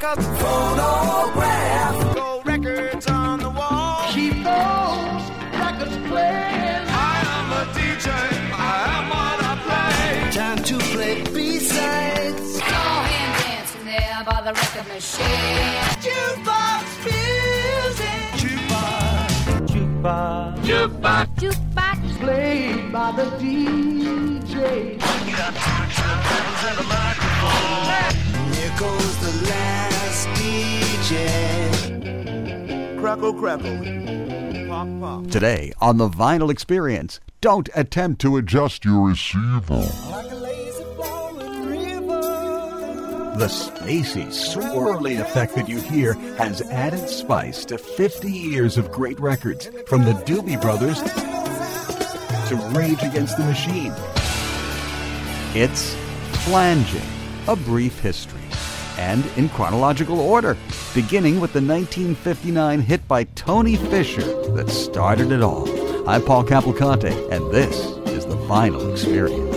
a phonograph. Gold records on the wall. Keep those records playing. I am a DJ. I am what I play. Time to play B-sides. Go hand dancing there by the record machine. Jukebox music. Jukebox. Jukebox. Jukebox. Jukebox. Played by the DJ. Got two turntables and a microphone. Here goes the last DJ. Crackle, crackle. Pop, pop. Today on The Vinyl Experience, don't attempt to adjust your receiver. Like a lazy flowing river. The spacey, swirly effect that you hear has added spice to 50 years of great records, from the Doobie Brothers to Rage Against the Machine. It's Flanging, a brief history, and in chronological order, beginning with the 1959 hit by Tony Fisher that started it all. I'm Paul Cavalcante, and this is The Vinyl Experience.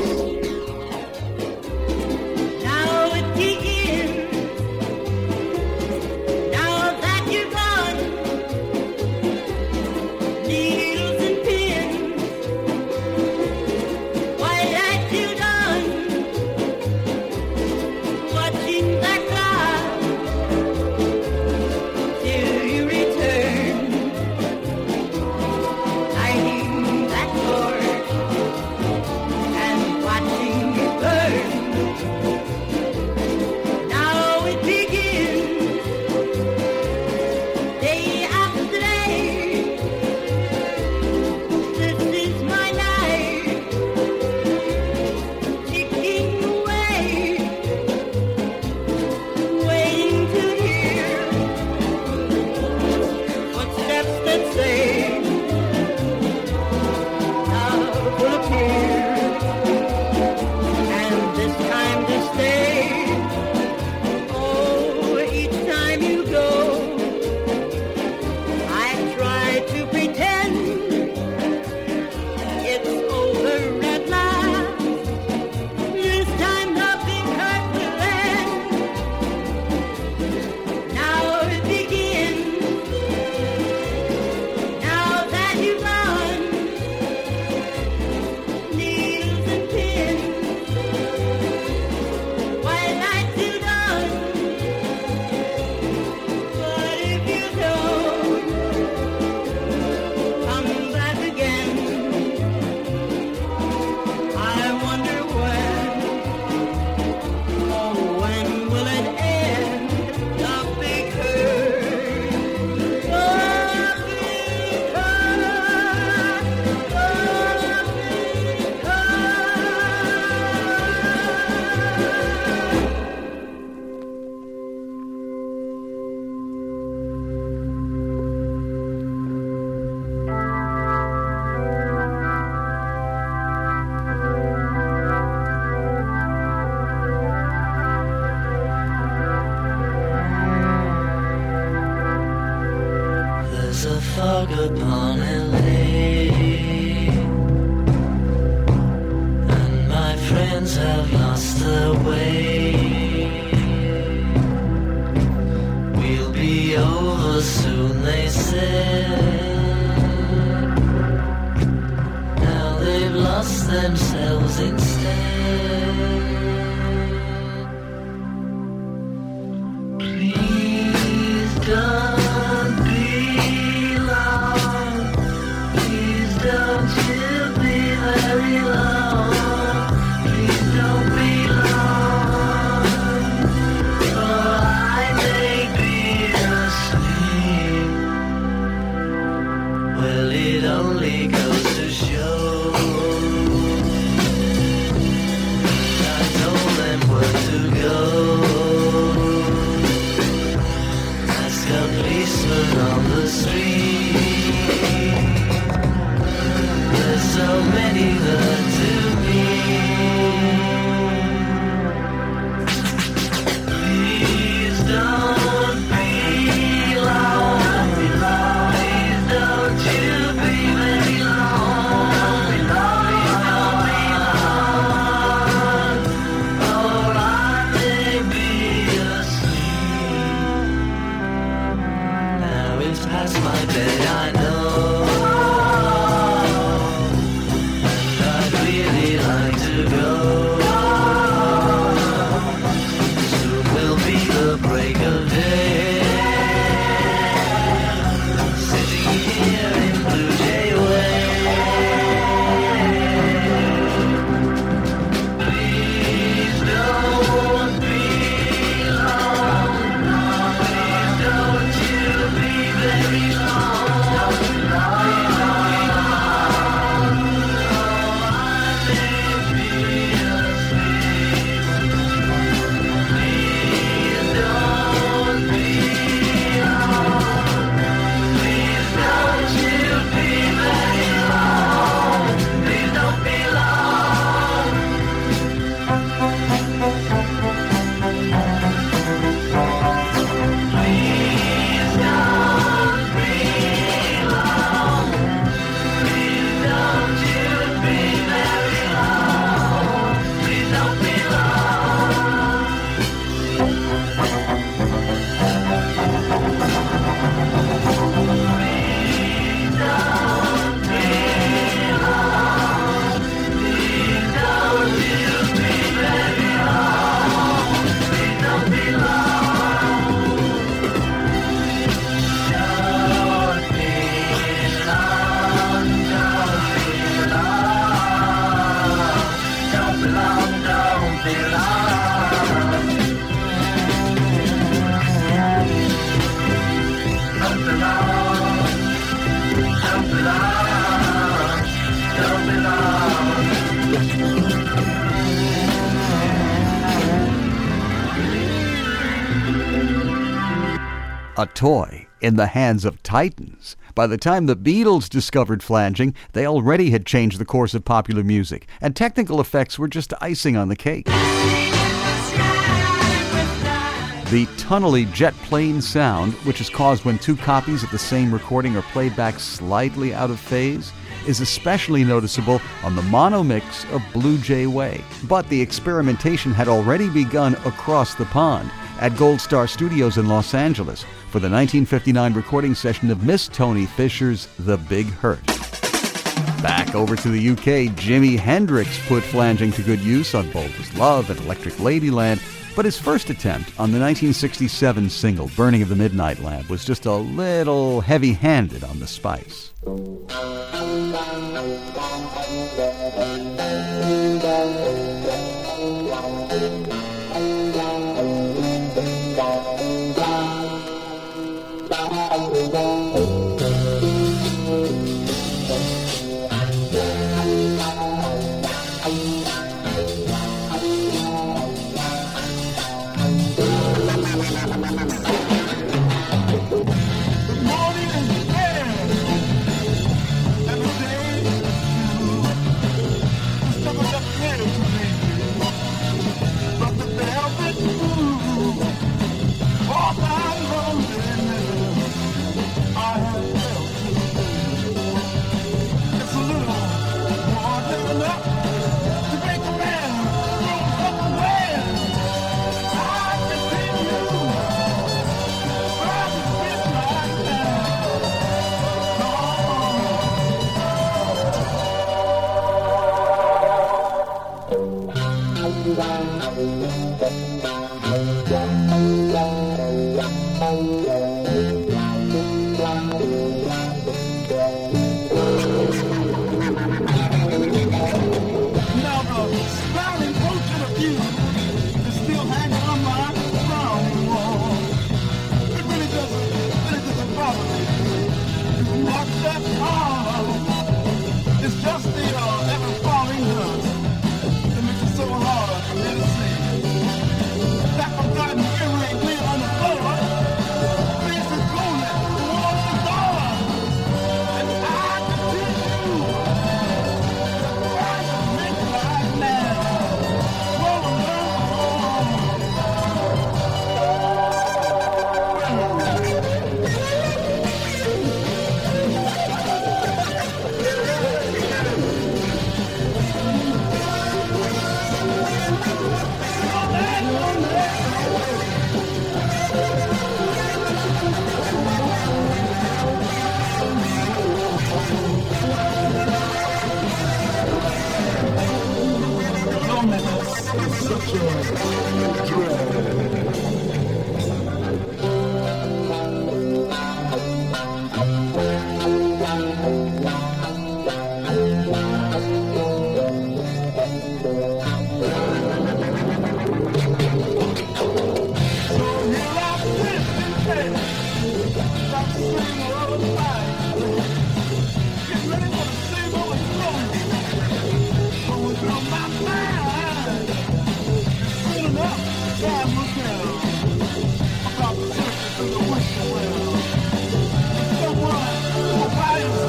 I know a toy in the hands of titans. By the time the Beatles discovered flanging, they already had changed the course of popular music, and technical effects were just icing on the cake. The tunnely jet plane sound, which is caused when two copies of the same recording are played back slightly out of phase, is especially noticeable on the mono mix of Blue Jay Way. But the experimentation had already begun across the pond at Gold Star Studios in Los Angeles for the 1959 recording session of Miss Toni Fisher's The Big Hurt. Back over to the UK, Jimi Hendrix put flanging to good use on Bold as Love and Electric Ladyland, but his first attempt on the 1967 single Burning of the Midnight Lamp was just a little heavy-handed on the spice.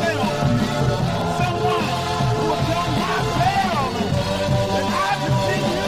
Someone who will tell my tale, and I continue.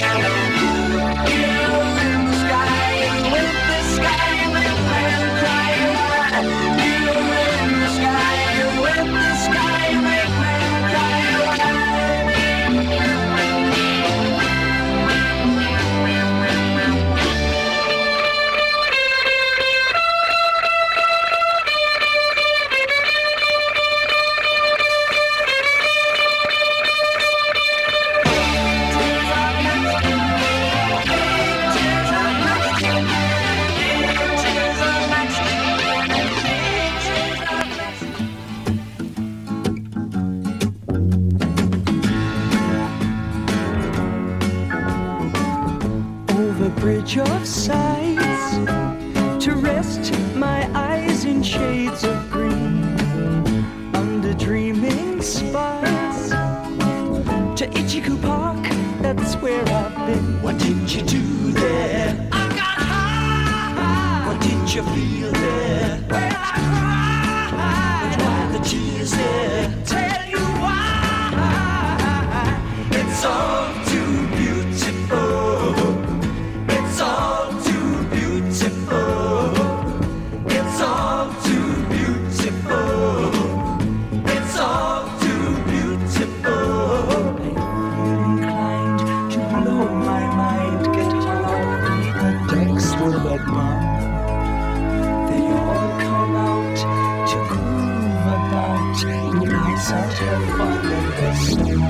Bridge of sights to rest my eyes in shades of green, under dreaming spires to Ichiku Park, that's where I've been. What did you do there? I got high. What did you feel there? Well, I cried. But why the tears there? Tell you why. It's all too beautiful. It's all too beautiful. It's all too beautiful. It's all too beautiful. I'm inclined to blow my mind, get hung up beneath the decks full of mud. They all come out to groove about, nice and have fun in the sun.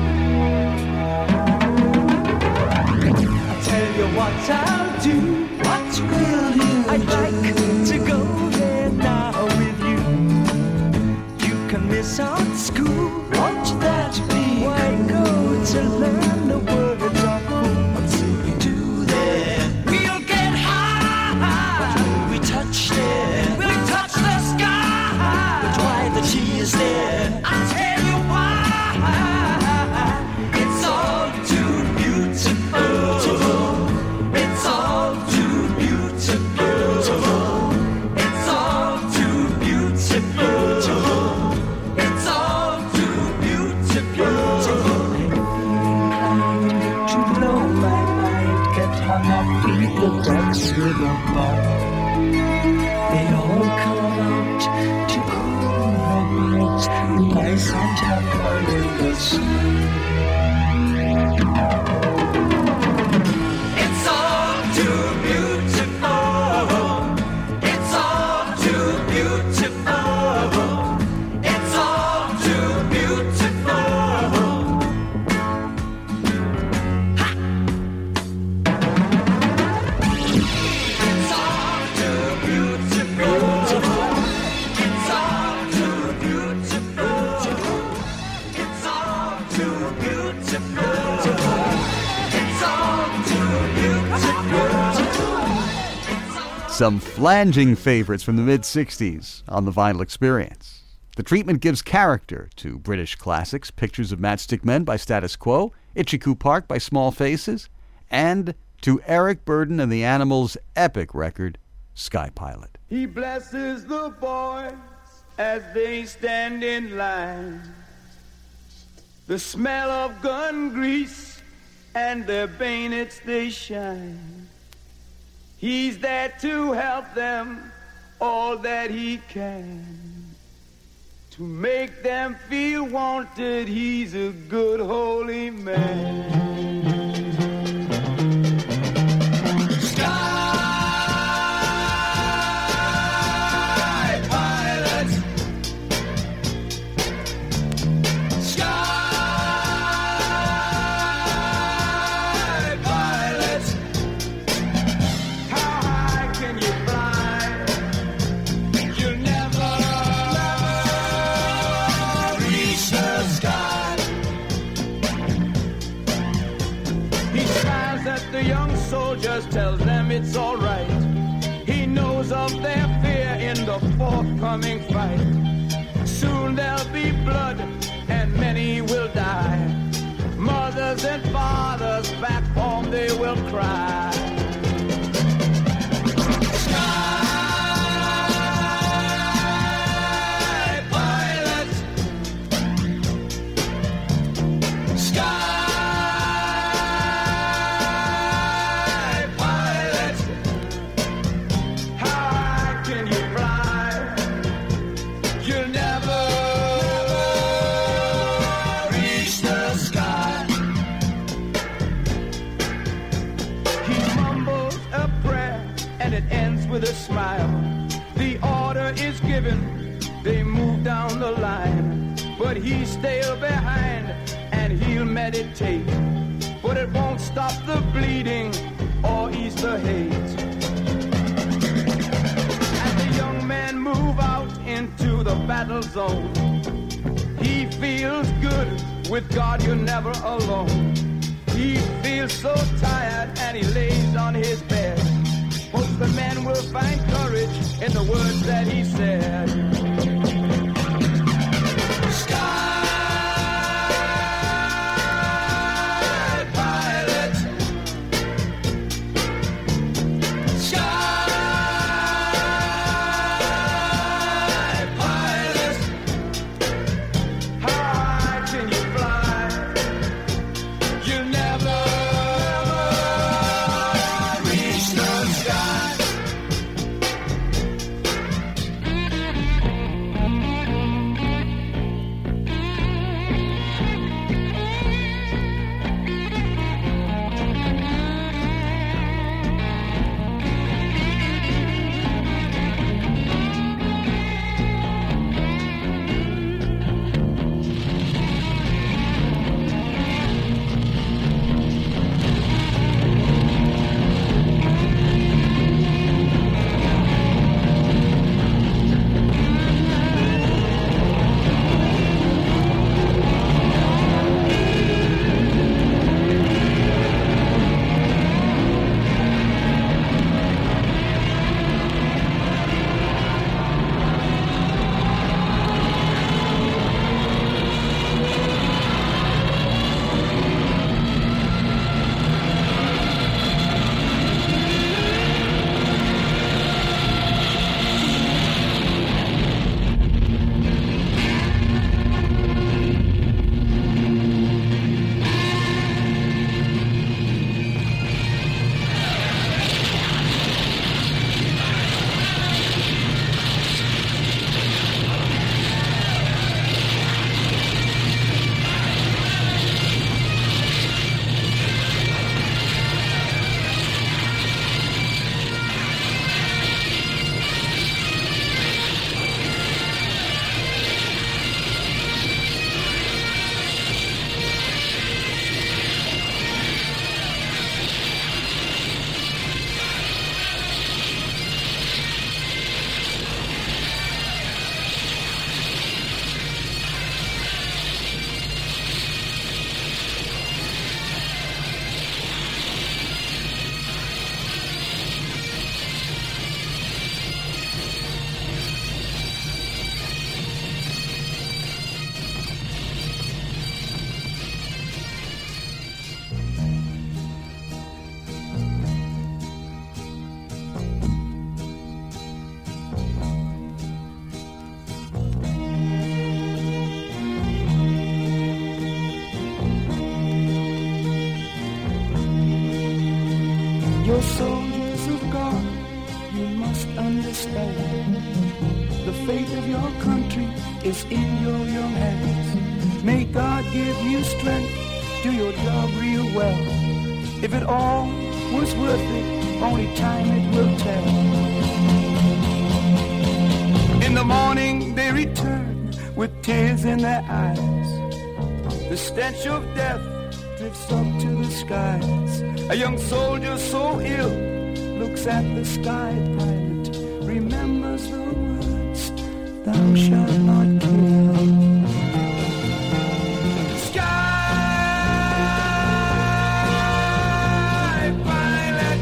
Tell you what I'll do. What will you I'd like to go there now with you. You can miss out school. Won't that be why go to learn the words of cool? What will we do there? We'll get high. What will we touch there? We'll touch the sky. But why the tears there? I'll tell you why. It's all too beautiful. It's all too beautiful. It's all too beautiful. It's all too beautiful. To blow my mind, get hung up, beat the decks with a ball. They all come out to cool nice and have fun in the sun. It's all too beautiful. It's all too beautiful. It's all too beautiful. Ha! It's all too beautiful. It's all too beautiful. It's all too beautiful. It's all too beautiful. Some flanging favorites from the mid-'60s on the Vinyl Experience. The treatment gives character to British classics, Pictures of Matchstick Men by Status Quo, Ichiku Park by Small Faces, and to Eric Burdon and the Animals' epic record, Sky Pilot. He blesses the boys as they stand in line. The smell of gun grease and their bayonets they shine. He's there to help them all that he can. To make them feel wanted, he's a good holy man. Sky pilot. Sky pilot. How high can you fly? You'll never reach the sky. He smiles at the young soldiers, tells them it's all right. He knows of their fear in the forthcoming fight. Soon there'll be blood and many will die. Mothers and fathers back home they will cry. Sky pilot. Sky with a smile. The order is given, they move down the line, but he's still behind and he'll meditate. But it won't stop the bleeding or ease the hate. As the young men move out into the battle zone, he feels good, with God you're never alone. He feels so tired and he lays on his bed. Most the men will find courage in the words that he said. Sky pilot, sky pilot, how high can you fly? You'll never reach the sky. You're soldiers of God, you must understand. The fate of your country is in your young hands. May God give you strength, do your job real well. If it all was worth it, only time it will tell. In the morning they return with tears in their eyes. The stench of death drifts up to the skies. A young soldier so ill looks at the sky pilot, remembers the words, thou shalt not kill. Sky pilot,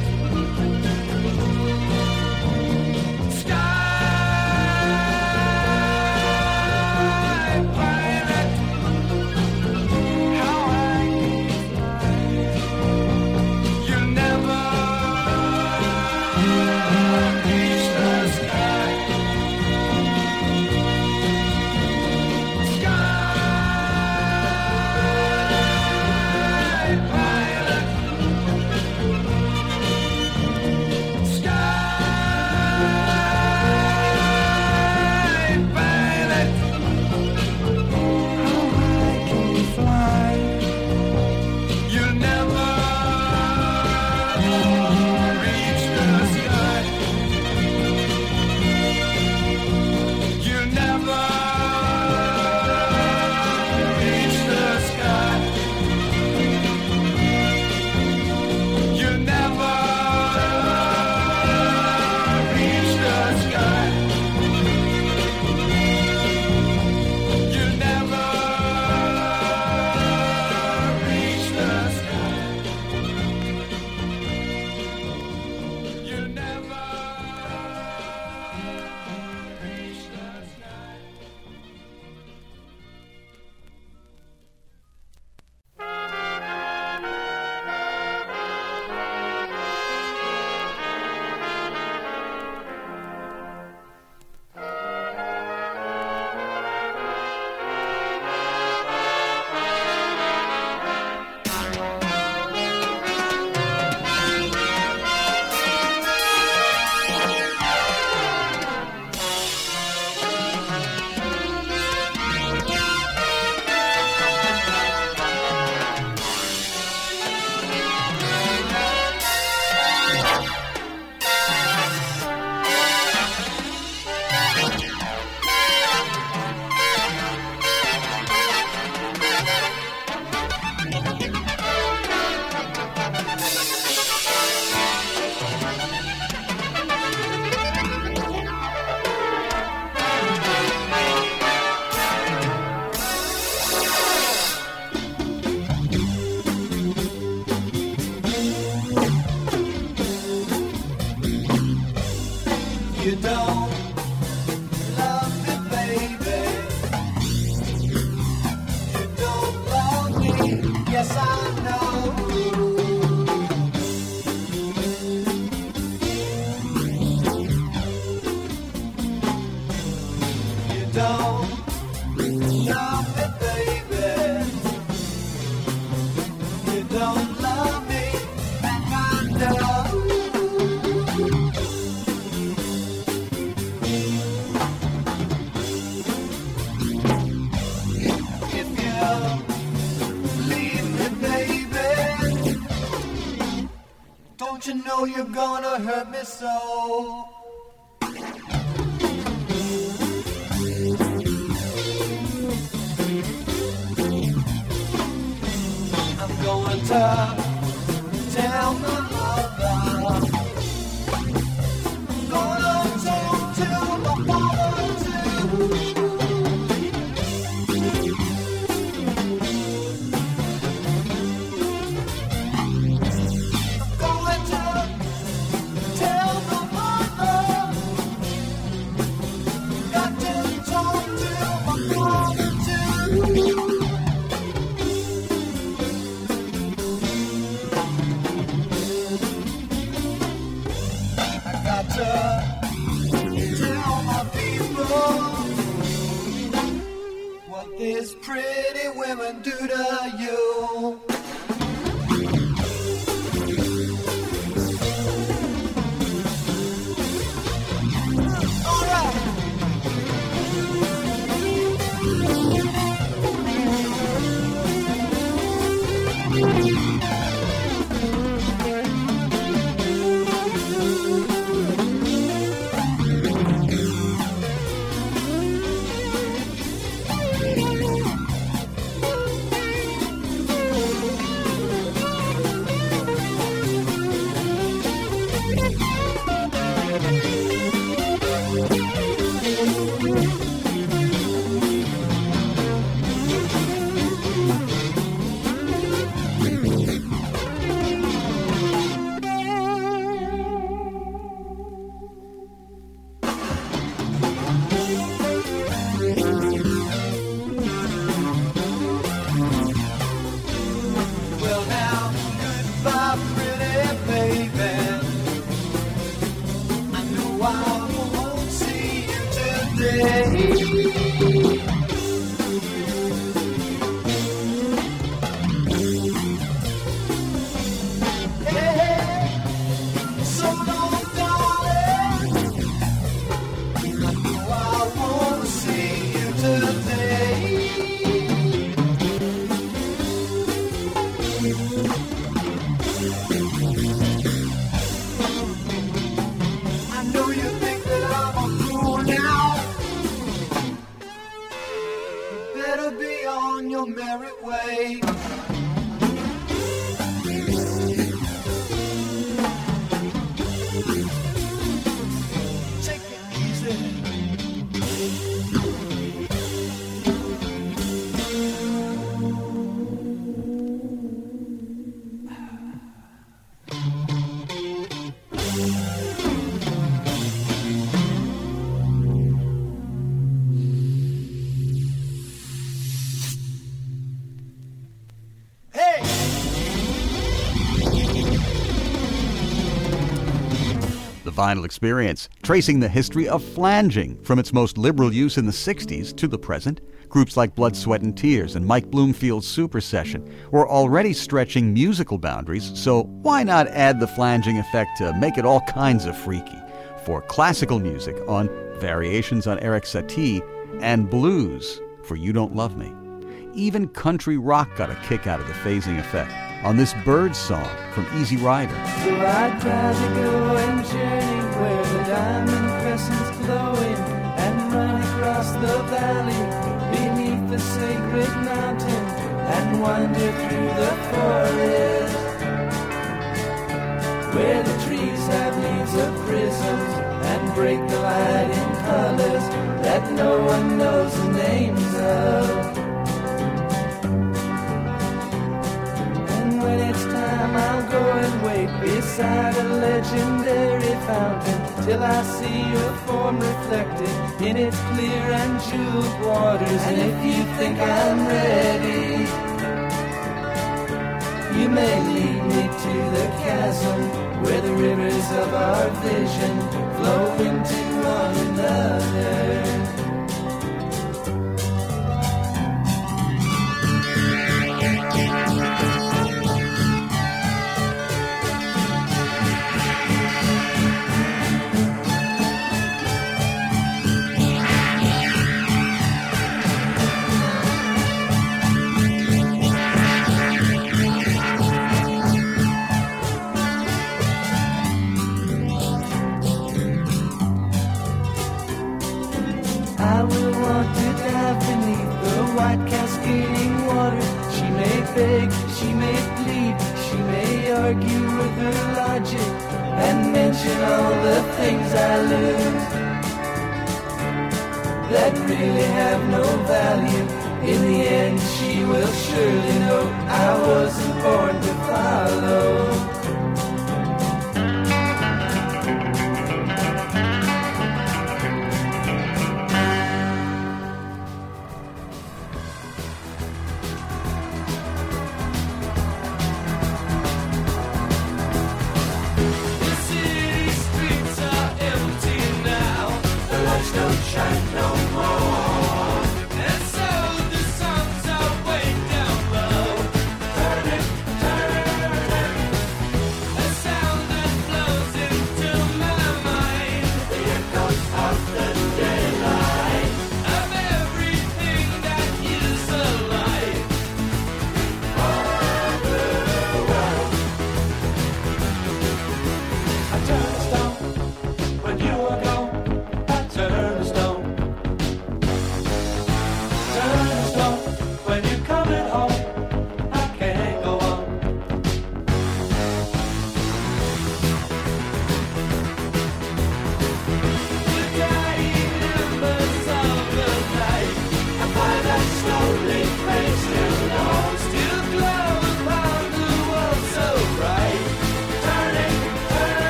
sky pilot, how high can you fly? You'll never reach the sky. You don't love me, baby. You don't love me. Yes, I know. You don't love me, baby. You don't love me, and I know. Don't you know you're gonna hurt me so? I'm going to tell my mother. I'm gonna talk to my father too. These pretty women do to you. All right. Vinyl Experience, tracing the history of flanging from its most liberal use in the 60s to the present. Groups like Blood, Sweat and Tears and Mike Bloomfield's Super Session were already stretching musical boundaries, so why not add the flanging effect to make it all kinds of freaky? For classical music on Variations on Eric Satie and blues for You Don't Love Me. Even country rock got a kick out of the phasing effect on this Birds song from Easy Rider. So I try to go and journey where the diamond crescent's glowing and run across the valley beneath the sacred mountain and wander through the forest where the trees have leaves of prisms and break the light in colors that no one knows the names of. When it's time, I'll go and wait beside a legendary fountain, till I see your form reflected in its clear and jeweled waters. And if you think I'm ready, you may lead me to the chasm where the rivers of our vision flow into one another. I will want to dive beneath the white cascading water. She may beg, she may plead, she may argue with her logic and mention all the things I lose that really have no value. In the end, she will surely know I wasn't born to follow.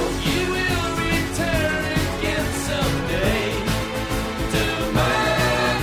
You will return again someday to my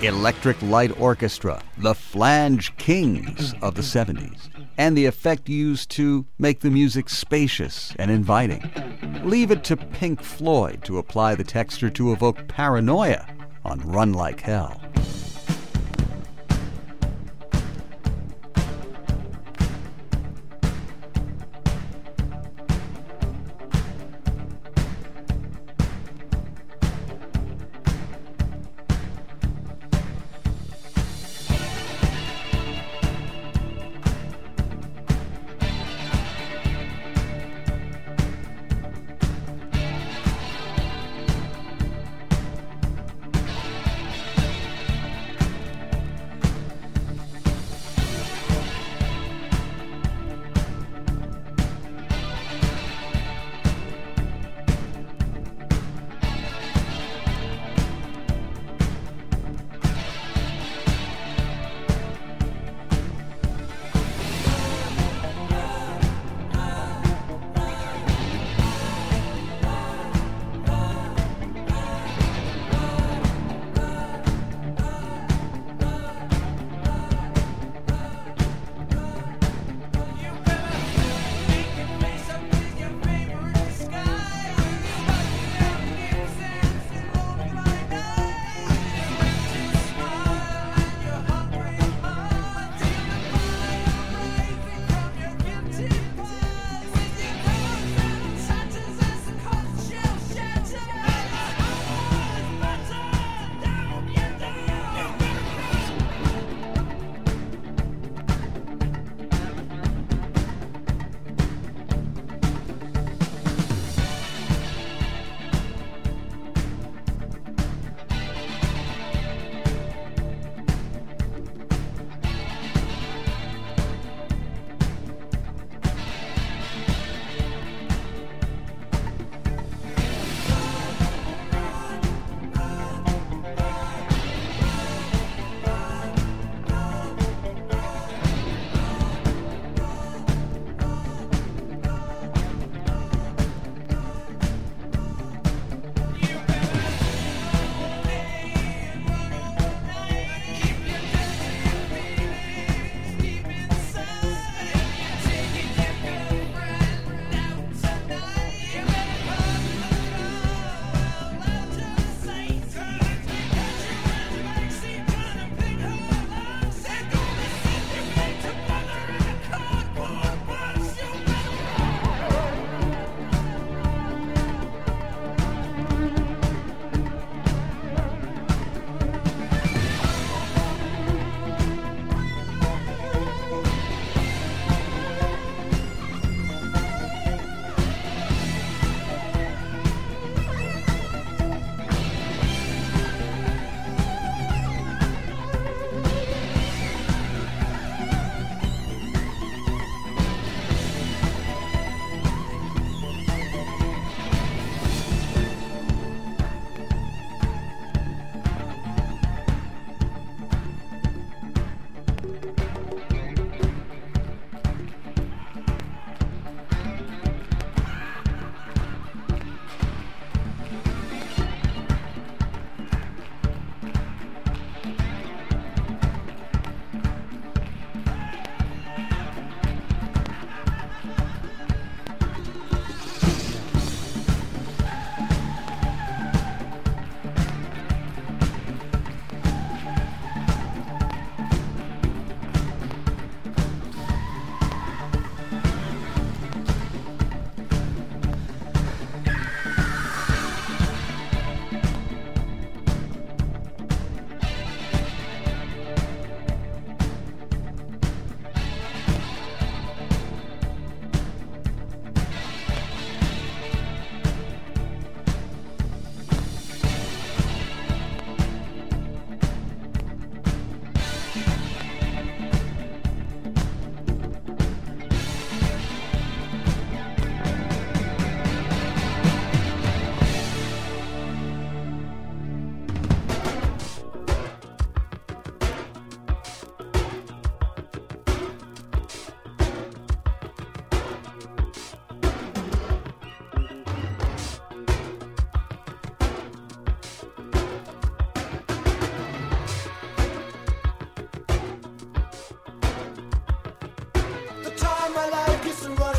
Electric Light Orchestra, the flange kings of the 70s, and the effect used to make the music spacious and inviting. Leave it to Pink Floyd to apply the texture to evoke paranoia on Run Like Hell.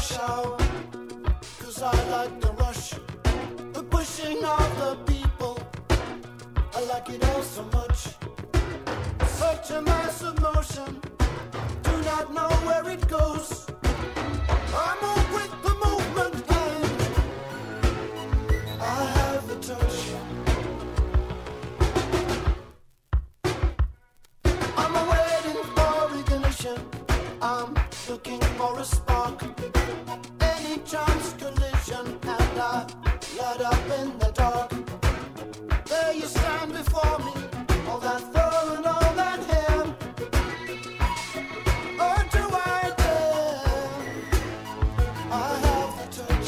rush hour, 'cause I like the rush, the pushing of the people. I like it all so much. Such a massive motion, do not know where it goes. I move with the movement and I have the touch. I'm waiting for ignition, I'm looking for a spark. Any chance collision and I light up in the dark. There you stand before me, all that throw and all that ham. Or do I dare? I have the touch.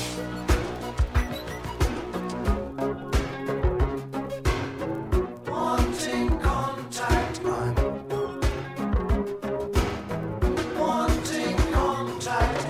Wanting contact, I'm wanting contact.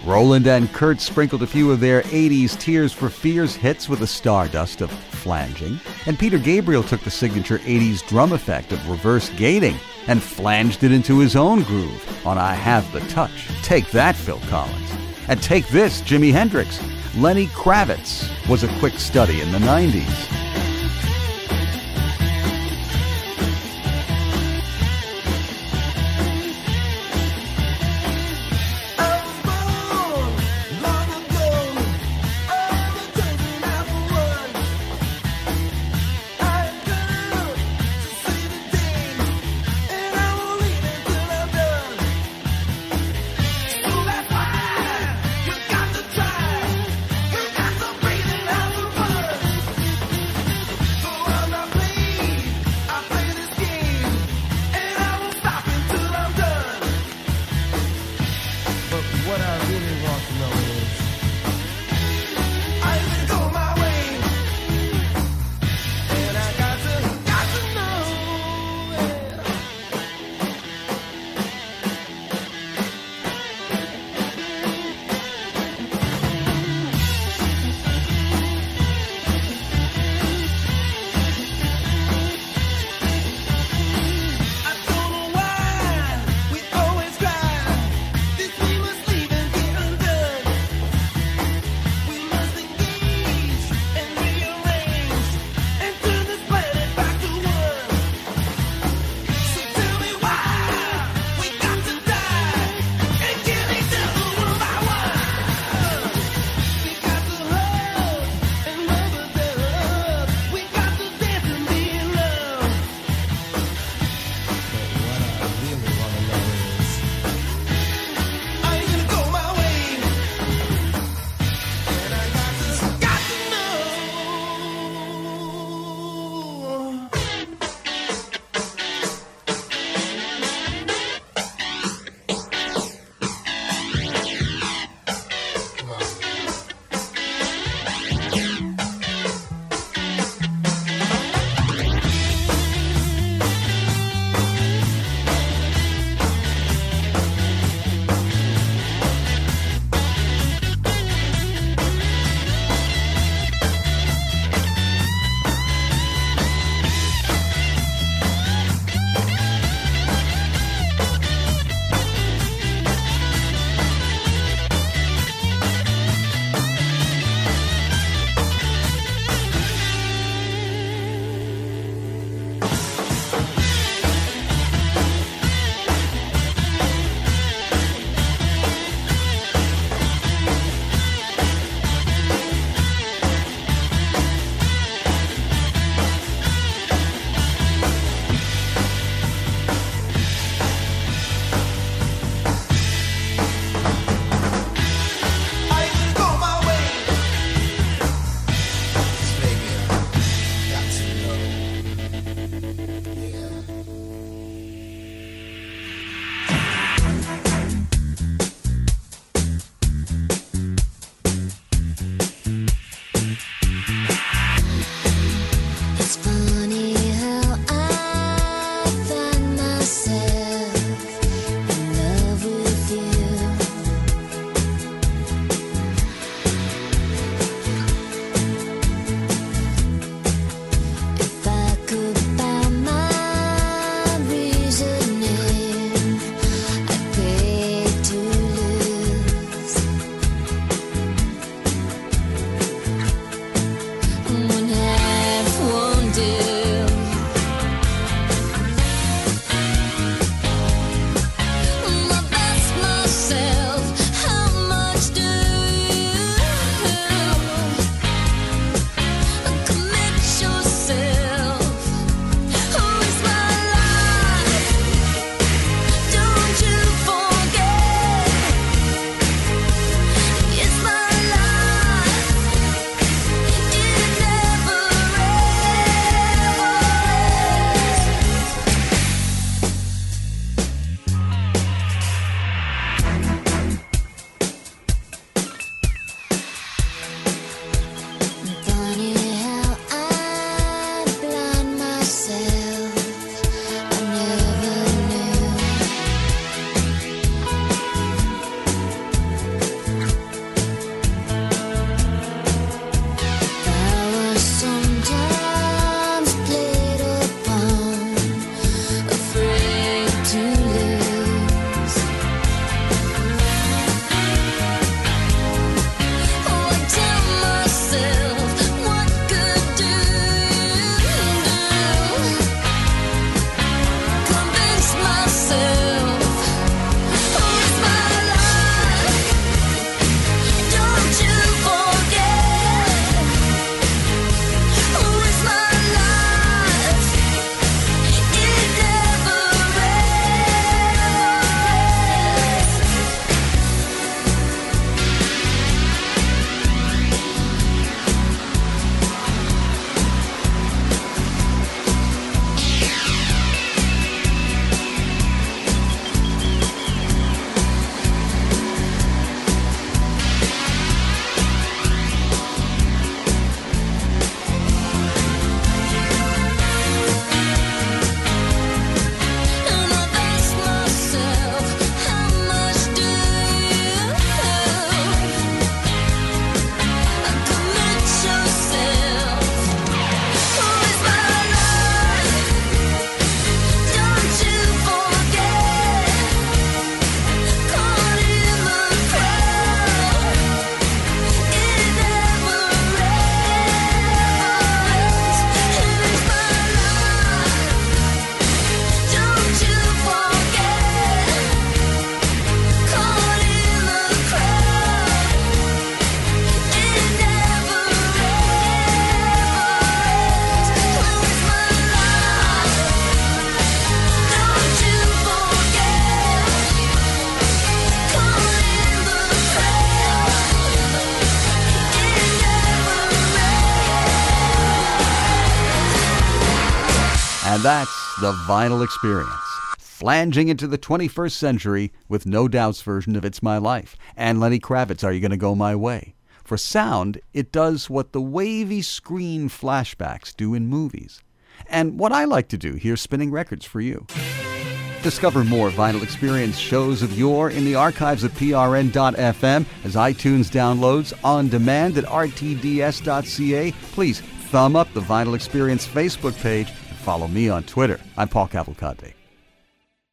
Roland and Kurt sprinkled a few of their 80s Tears for Fears hits with the stardust of flanging, and Peter Gabriel took the signature 80s drum effect of reverse gating and flanged it into his own groove on I Have the Touch. Take that, Phil Collins. And take this, Jimi Hendrix. Lenny Kravitz was a quick study in the 90s. that's the vinyl experience. Flanging into the 21st century with No Doubt's version of It's My Life and Lenny Kravitz' Are You Gonna Go My Way. For sound, it does what the wavy screen flashbacks do in movies. And what I like to do here, spinning records for you. Discover more Vinyl Experience shows of yore in the archives of prn.fm as iTunes downloads on demand at rtds.ca. Please thumb up the Vinyl Experience Facebook page and follow me on Twitter. I'm Paul Cavalcante.